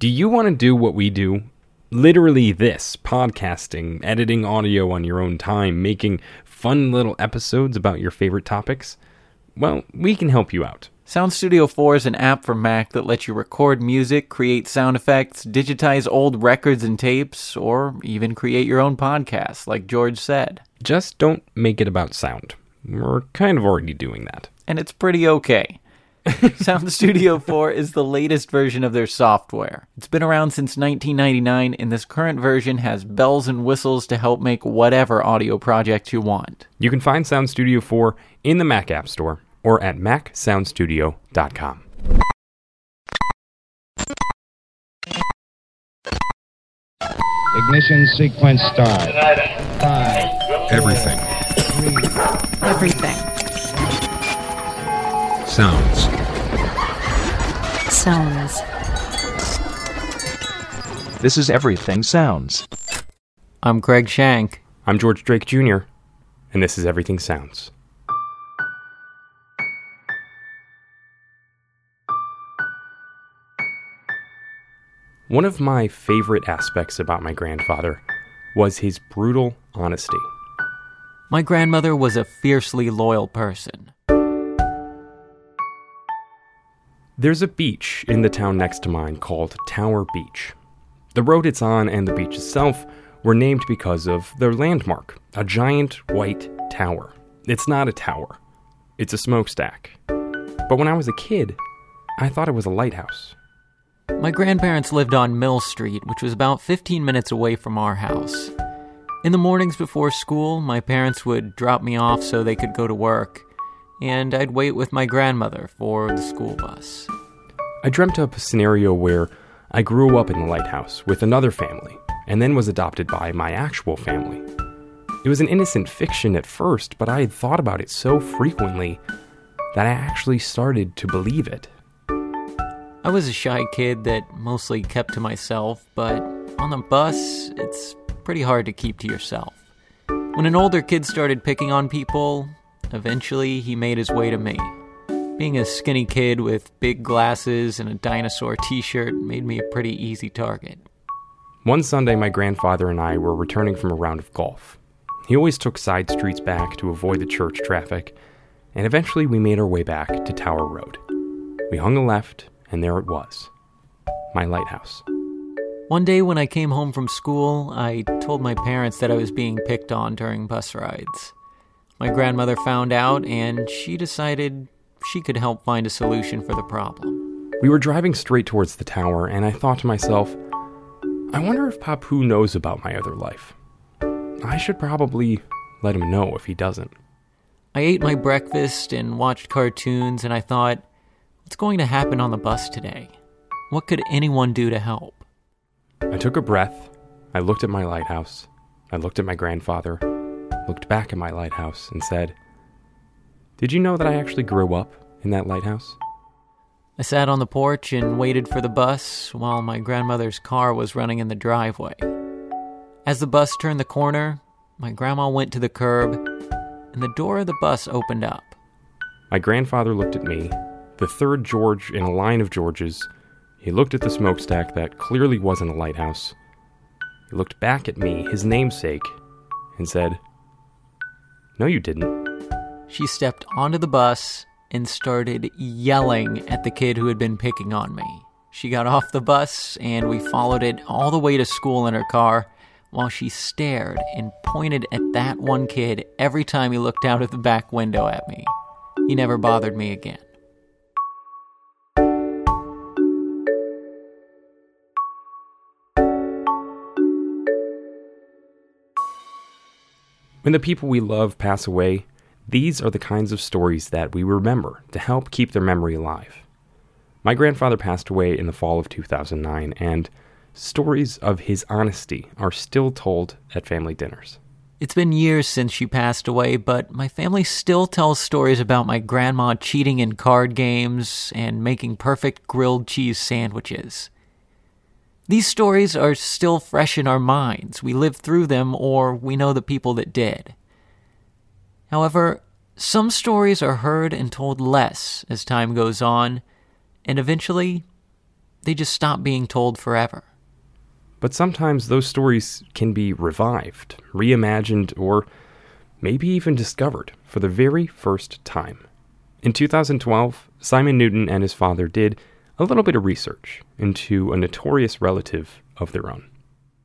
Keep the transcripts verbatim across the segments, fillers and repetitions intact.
Do you want to do what we do? Literally this, podcasting, editing audio on your own time, making fun little episodes about your favorite topics? Well, we can help you out. Sound Studio four is an app for Mac that lets you record music, create sound effects, digitize old records and tapes, or even create your own podcast, like George said. Just don't make it about sound. We're kind of already doing that. And it's pretty okay. Sound Studio four is the latest version of their software. It's been around since nineteen ninety-nine, and this current version has bells and whistles to help make whatever audio project you want. You can find Sound Studio four in the Mac App Store or at mac sound studio dot com. Ignition sequence start. Five. Everything. Three. Everything. Sounds. Sounds. This is Everything Sounds. I'm Craig Shank. I'm George Drake Junior, and this is Everything Sounds. One of my favorite aspects about my grandfather was his brutal honesty. My grandmother was a fiercely loyal person. There's a beach in the town next to mine called Tower Beach. The road it's on and the beach itself were named because of their landmark, a giant white tower. It's not a tower. It's a smokestack. But when I was a kid, I thought it was a lighthouse. My grandparents lived on Mill Street, which was about fifteen minutes away from our house. In the mornings before school, my parents would drop me off so they could go to work, and I'd wait with my grandmother for the school bus. I dreamt up a scenario where I grew up in the lighthouse with another family, and then was adopted by my actual family. It was an innocent fiction at first, but I had thought about it so frequently that I actually started to believe it. I was a shy kid that mostly kept to myself, but on the bus, it's pretty hard to keep to yourself. When an older kid started picking on people, eventually he made his way to me. Being a skinny kid with big glasses and a dinosaur t-shirt made me a pretty easy target. One Sunday, my grandfather and I were returning from a round of golf. He always took side streets back to avoid the church traffic, and eventually we made our way back to Tower Road. We hung a left, and there it was, my lighthouse. One day when I came home from school, I told my parents that I was being picked on during bus rides. My grandmother found out, and she decided she could help find a solution for the problem. We were driving straight towards the tower, and I thought to myself, I wonder if Papu knows about my other life. I should probably let him know if he doesn't. I ate my breakfast and watched cartoons, and I thought, what's going to happen on the bus today? What could anyone do to help? I took a breath, I looked at my lighthouse, I looked at my grandfather, looked back at my lighthouse, and said, did you know that I actually grew up in that lighthouse? I sat on the porch and waited for the bus while my grandmother's car was running in the driveway. As the bus turned the corner, my grandma went to the curb, and the door of the bus opened up. My grandfather looked at me, the third George in a line of Georges. He looked at the smokestack that clearly wasn't a lighthouse. He looked back at me, his namesake, and said, no, you didn't. She stepped onto the bus and started yelling at the kid who had been picking on me. She got off the bus, and we followed it all the way to school in her car, while she stared and pointed at that one kid every time he looked out of the back window at me. He never bothered me again. When the people we love pass away, these are the kinds of stories that we remember to help keep their memory alive. My grandfather passed away in the fall of two thousand nine, and stories of his honesty are still told at family dinners. It's been years since she passed away, but my family still tells stories about my grandma cheating in card games and making perfect grilled cheese sandwiches. These stories are still fresh in our minds. We lived through them, or we know the people that did. However, some stories are heard and told less as time goes on, and eventually, they just stop being told forever. But sometimes those stories can be revived, reimagined, or maybe even discovered for the very first time. In two thousand twelve, Simon Newton and his father did a little bit of research into a notorious relative of their own.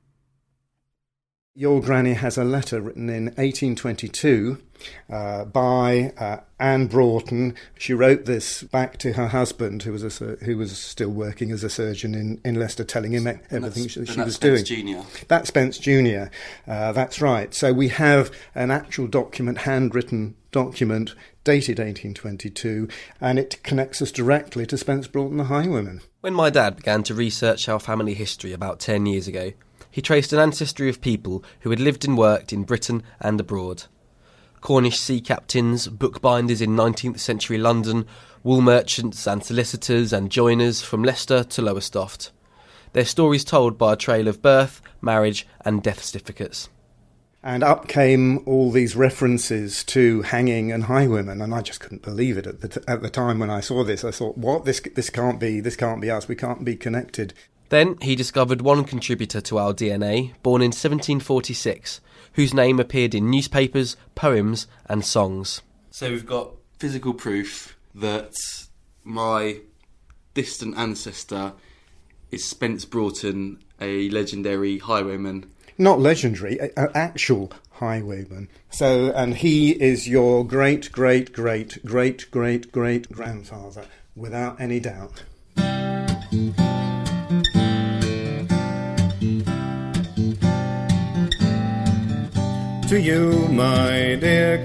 Your Granny has a letter written in eighteen twenty-two uh, by uh, Anne Broughton. She wrote this back to her husband, who was a, who was still working as a surgeon in, in Leicester, telling him everything she, she was Spence doing. Junior That's Spence Junior Uh, that's right. So we have an actual document, handwritten document, dated eighteen twenty-two, and it connects us directly to Spence Broughton, the highwayman. When my dad began to research our family history about ten years ago, he traced an ancestry of people who had lived and worked in Britain and abroad. Cornish sea captains, bookbinders in nineteenth century London, wool merchants and solicitors and joiners from Leicester to Lowestoft. Their stories told by a trail of birth, marriage and death certificates. And up came all these references to hanging and highwaymen, and I just couldn't believe it at the, t- at the time when I saw this. I thought, what? This, this can't be, this can't be us, we can't be connected. Then he discovered one contributor to our D N A, born in seventeen forty-six, whose name appeared in newspapers, poems and songs. So we've got physical proof that my distant ancestor is Spence Broughton, a legendary highwayman. Not legendary, an actual highwayman. So, and he is your great, great, great, great, great, great grandfather, without any doubt. To you, my dear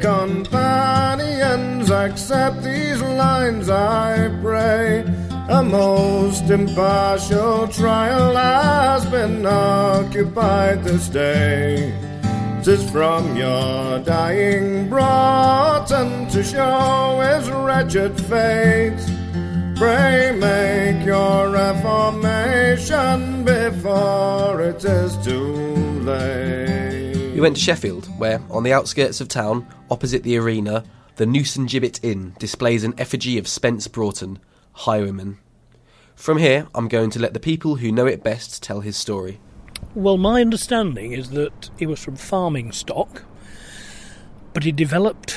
companions, accept these lines, I pray. A most impartial trial has been occupied this day. 'Tis from your dying Broughton to show his wretched fate. Pray make your reformation before it is too late. We went to Sheffield, where, on the outskirts of town, opposite the arena, the Newson Gibbet Inn displays an effigy of Spence Broughton, highwayman. From here, I'm going to let the people who know it best tell his story. Well, my understanding is that he was from farming stock, but he developed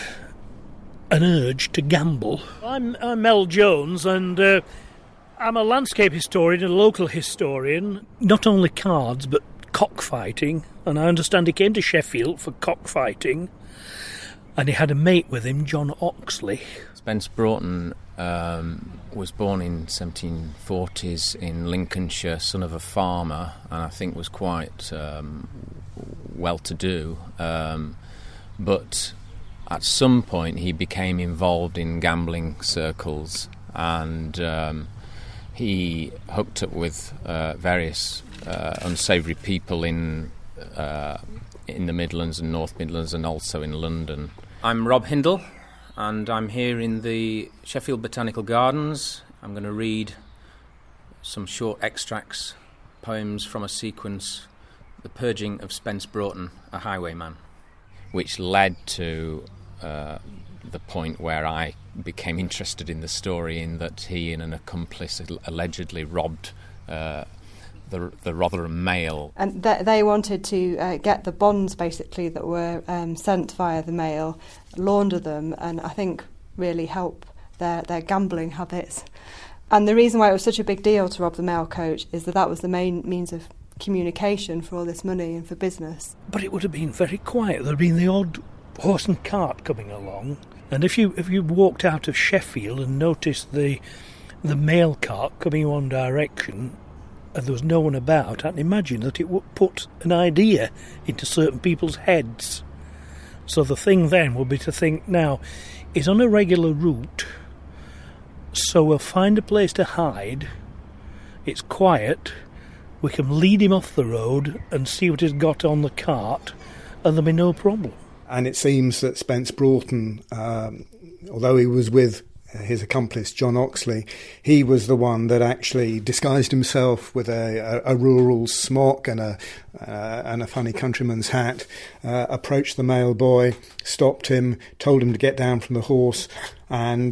an urge to gamble. I'm, I'm Mel Jones, and uh, I'm a landscape historian, a local historian, not only cards, but cockfighting, and I understand he came to Sheffield for cockfighting, and he had a mate with him, John Oxley. Spence Broughton um, was born in seventeen forties in Lincolnshire, son of a farmer, and I think was quite um, well-to-do, um, but at some point he became involved in gambling circles, and um, he hooked up with uh, various uh, unsavoury people in uh, in the Midlands and North Midlands, and also in London. I'm Rob Hindle, and I'm here in the Sheffield Botanical Gardens. I'm going to read some short extracts, poems from a sequence, The Purging of Spence Broughton, a Highwayman, which led to uh, the point where I became interested in the story, in that he and an accomplice allegedly robbed uh, the, the Rotherham Mail. And th- they wanted to uh, get the bonds, basically, that were um, sent via the mail, launder them, and I think really help their, their gambling habits. And the reason why it was such a big deal to rob the mail coach is that that was the main means of communication for all this money and for business. But it would have been very quiet. There had been the odd horse and cart coming along, and if you if you walked out of Sheffield and noticed the the mail cart coming one direction and there was no one about, I can imagine that it would put an idea into certain people's heads. So the thing then would be to think, now, he's on a regular route, so we'll find a place to hide, it's quiet, we can lead him off the road and see what he's got on the cart, and there'll be no problem. And it seems that Spence Broughton, um, although he was with his accomplice John Oxley, he was the one that actually disguised himself with a, a, a rural smock and a uh, and a funny countryman's hat, uh, approached the mail boy, stopped him, told him to get down from the horse, and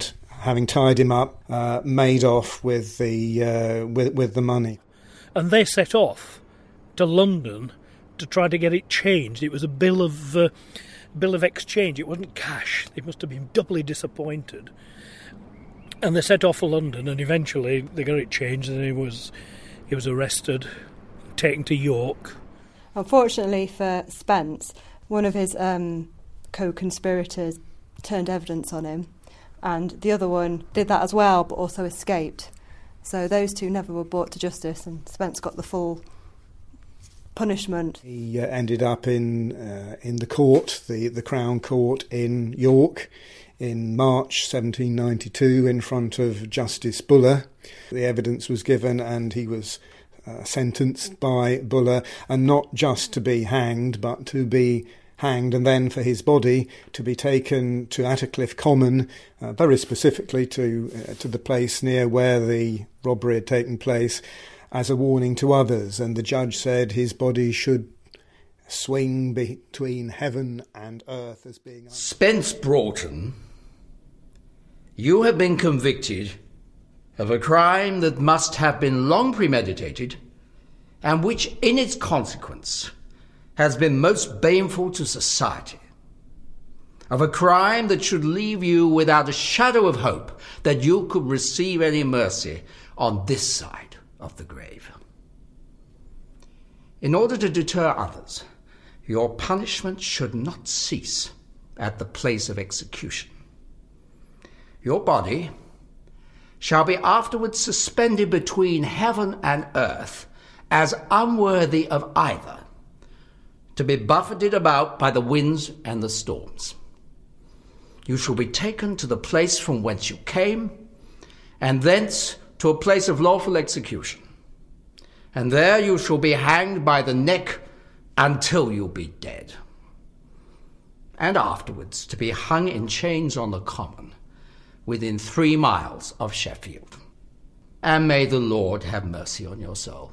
having tied him up, uh, made off with the uh, with, with the money. And they set off to London to try to get it changed. It was a bill of uh, bill of exchange. It wasn't cash. They must have been doubly disappointed. And they set off for London, and eventually they got it changed, and he was he was arrested, taken to York. Unfortunately for Spence, one of his um, co-conspirators turned evidence on him, and the other one did that as well, but also escaped. So those two never were brought to justice, and Spence got the full punishment. He uh, ended up in uh, in the court, the, the Crown Court in York, in March seventeen ninety-two, in front of Justice Buller. The evidence was given, and he was uh, sentenced by Buller, and not just to be hanged, but to be hanged, and then for his body to be taken to Attercliffe Common, uh, very specifically to uh, to the place near where the robbery had taken place, as a warning to others. And the judge said his body should swing between heaven and earth as being... Spence Broughton, you have been convicted of a crime that must have been long premeditated, and which in its consequence has been most baneful to society, of a crime that should leave you without a shadow of hope that you could receive any mercy on this side of the grave. In order to deter others, your punishment should not cease at the place of execution. Your body shall be afterwards suspended between heaven and earth as unworthy of either, to be buffeted about by the winds and the storms. You shall be taken to the place from whence you came, and thence to a place of lawful execution. And there you shall be hanged by the neck until you be dead. And afterwards to be hung in chains on the common, within three miles of Sheffield. And may the Lord have mercy on your soul.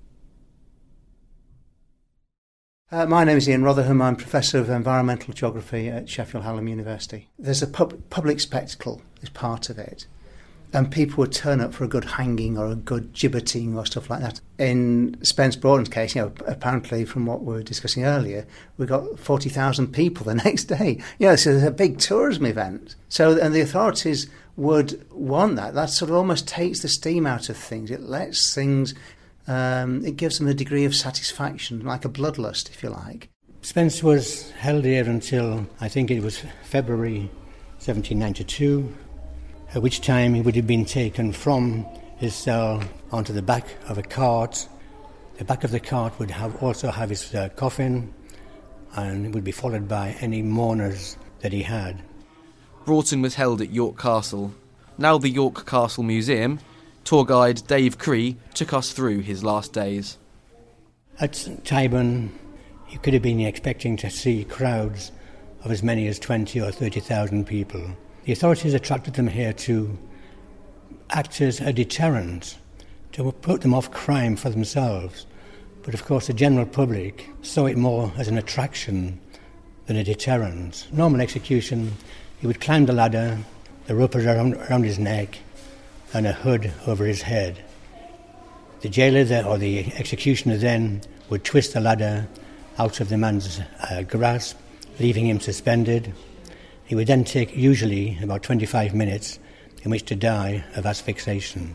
Uh, my name is Ian Rotherham. I'm Professor of Environmental Geography at Sheffield Hallam University. There's a pub- public spectacle as part of it, and people would turn up for a good hanging or a good gibbeting or stuff like that. In Spence Broughton's case, you know, apparently from what we were discussing earlier, we got forty thousand people the next day. You know, so it's a big tourism event. So, and the authorities would want that. That sort of almost takes the steam out of things. It lets things... Um, it gives them a degree of satisfaction, like a bloodlust, if you like. Spence was held here until, I think it was February seventeen ninety-two, at which time he would have been taken from his cell onto the back of a cart. The back of the cart would have also have his uh, coffin, and it would be followed by any mourners that he had. Broughton was held at York Castle, now the York Castle Museum. Tour guide Dave Cree took us through his last days. At Tyburn, you could have been expecting to see crowds of as many as twenty or thirty thousand people. The authorities attracted them here to act as a deterrent, to put them off crime for themselves. But of course the general public saw it more as an attraction than a deterrent. Normal execution, he would climb the ladder, the rope was around, around his neck, and a hood over his head. The jailer there, or the executioner then would twist the ladder out of the man's uh, grasp, leaving him suspended. He would then take usually about twenty-five minutes in which to die of asphyxiation.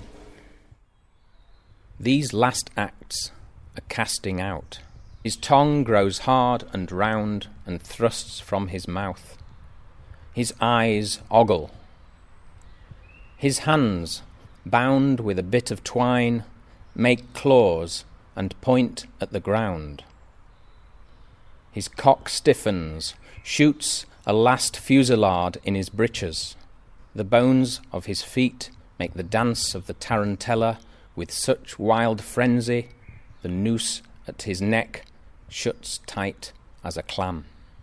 These last acts are casting out. His tongue grows hard and round and thrusts from his mouth. His eyes ogle. His hands, bound with a bit of twine, make claws and point at the ground. His cock stiffens, shoots a last fusillade in his breeches. The bones of his feet make the dance of the tarantella with such wild frenzy, the noose at his neck shuts tight as a clam.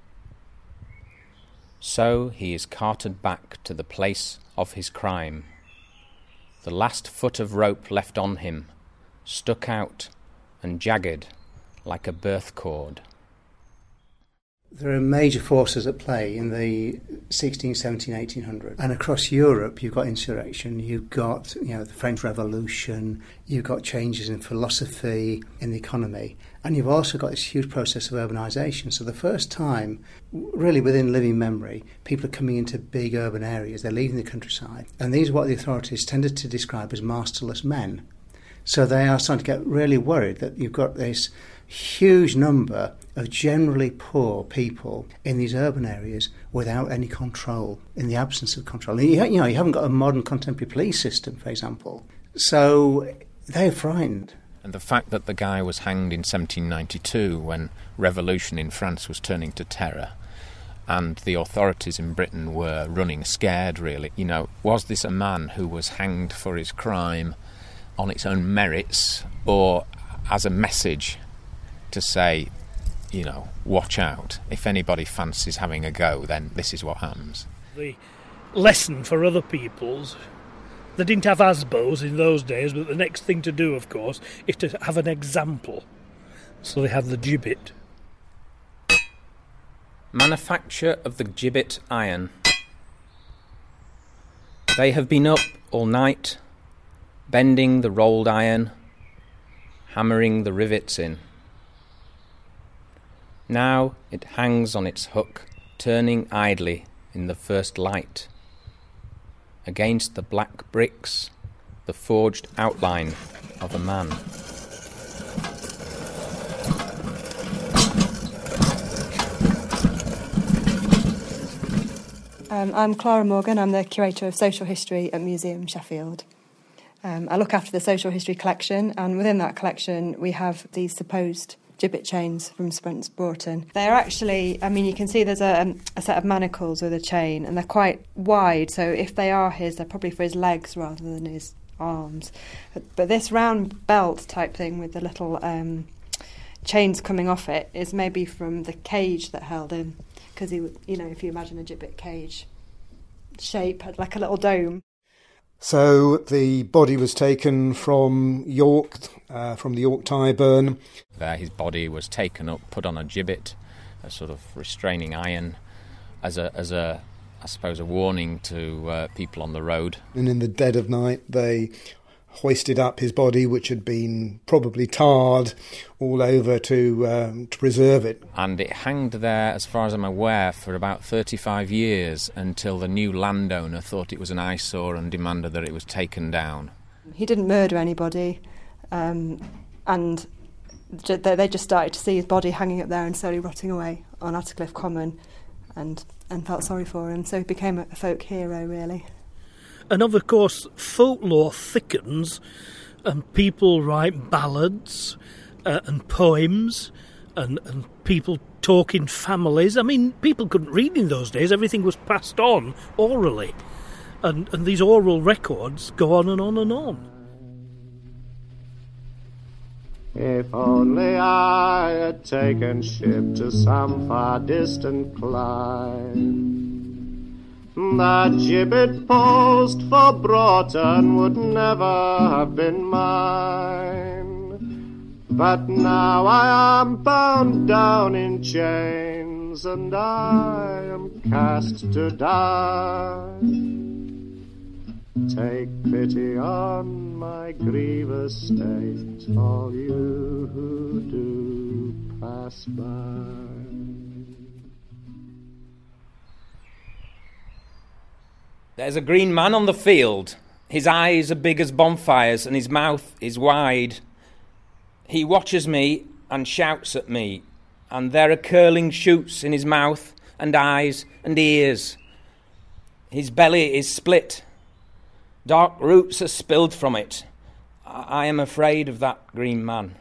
So he is carted back to the place of his crime. The last foot of rope left on him, stuck out and jagged like a birth cord. There are major forces at play in the sixteen, seventeen, eighteen hundreds. And across Europe, you've got insurrection, you've got, you know, the French Revolution, you've got changes in philosophy, in the economy, and you've also got this huge process of urbanisation. So the first time, really within living memory, people are coming into big urban areas, they're leaving the countryside, and these are what the authorities tended to describe as masterless men. So they are starting to get really worried that you've got this huge number of generally poor people in these urban areas without any control, in the absence of control. And you, you know, you haven't got a modern contemporary police system, for example. So they're frightened. And the fact that the guy was hanged in seventeen ninety-two when revolution in France was turning to terror and the authorities in Britain were running scared, really. You know, was this a man who was hanged for his crime on its own merits or as a message to say, you know, watch out. If anybody fancies having a go, then this is what happens. The lesson for other peoples, they didn't have ASBOs in those days, but the next thing to do, of course, is to have an example. So they have the gibbet. Manufacture of the gibbet iron. They have been up all night, bending the rolled iron, hammering the rivets in. Now it hangs on its hook, turning idly in the first light. Against the black bricks, the forged outline of a man. Um, I'm Clara Morgan, I'm the Curator of Social History at Museum Sheffield. Um, I look after the social history collection, and within that collection we have these supposed gibbet chains from Spence Broughton. They're actually, I mean, you can see there's a, a set of manacles with a chain, and they're quite wide, so if they are his, they're probably for his legs rather than his arms. But, but this round belt type thing with the little um, chains coming off it is maybe from the cage that held him, because he would, you know, if you imagine a gibbet cage shape, had like a little dome. So the body was taken from York, uh, from the York Tyburn. There his body was taken up, put on a gibbet, a sort of restraining iron, as a, as a I suppose, a warning to uh, people on the road. And in the dead of night they hoisted up his body, which had been probably tarred all over to, um, to preserve it. And it hanged there, as far as I'm aware, for about thirty-five years until the new landowner thought it was an eyesore and demanded that it was taken down. He didn't murder anybody, um, and they just started to see his body hanging up there and slowly rotting away on Attercliffe Common, and, and felt sorry for him, so he became a folk hero, really. And of course, folklore thickens, and people write ballads uh, and poems, and, and people talk in families. I mean, people couldn't read in those days. Everything was passed on orally. And, and these oral records go on and on and on. If only I had taken ship to some far distant clime, that gibbet post for Broughton would never have been mine. But now I am bound down in chains, and I am cast to die. Take pity on my grievous state, all you who do pass by. There's a green man on the field. His eyes are big as bonfires and his mouth is wide. He watches me and shouts at me, and there are curling shoots in his mouth and eyes and ears. His belly is split. Dark roots are spilled from it. I am afraid of that green man.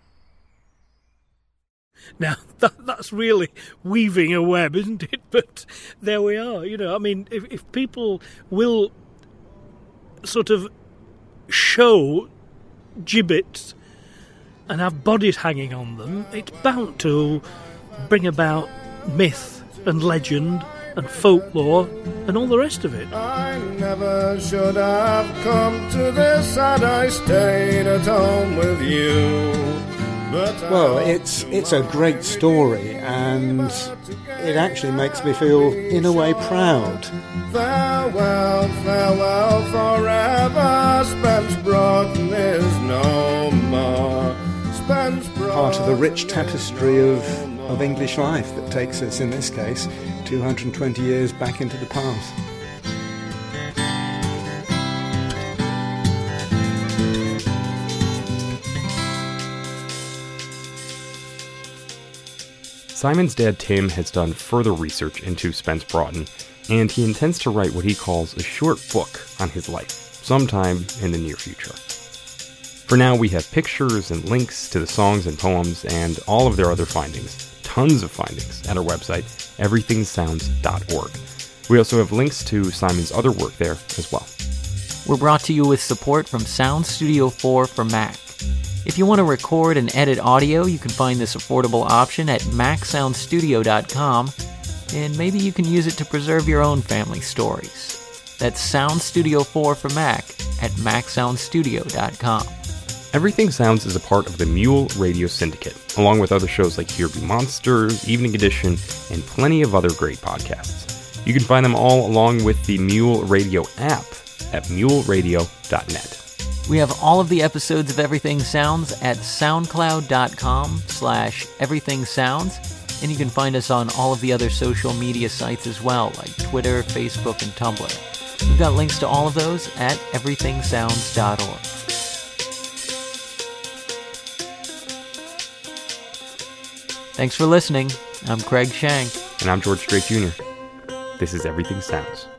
Now, that, that's really weaving a web, isn't it? But there we are, you know. I mean, if, if people will sort of show gibbets and have bodies hanging on them, it's bound to bring about myth and legend and folklore and all the rest of it. I never should have come to this had I stayed at home with you. Well, it's it's a great story, and it actually makes me feel, in a way, proud. Farewell, farewell forever, Spence Broughton is no more. Spence Broughton. Part of the rich tapestry of, of English life that takes us, in this case, two hundred twenty years back into the past. Simon's dad, Tim, has done further research into Spence Broughton, and he intends to write what he calls a short book on his life, sometime in the near future. For now, we have pictures and links to the songs and poems and all of their other findings, tons of findings, at our website, everything sounds dot org. We also have links to Simon's other work there as well. We're brought to you with support from Sound Studio four for Mac. If you want to record and edit audio, you can find this affordable option at mac sound studio dot com, and maybe you can use it to preserve your own family stories. That's Sound Studio four for Mac at mac sound studio dot com. Everything Sounds is a part of the Mule Radio Syndicate, along with other shows like Here Be Monsters, Evening Edition, and plenty of other great podcasts. You can find them all along with the Mule Radio app at mule radio dot net. We have all of the episodes of Everything Sounds at soundcloud.com slash everything sounds, and you can find us on all of the other social media sites as well, like Twitter, Facebook, and Tumblr. We've got links to all of those at everything sounds dot org. Thanks for listening. I'm Craig Shank. And I'm George Strait Junior This is Everything Sounds.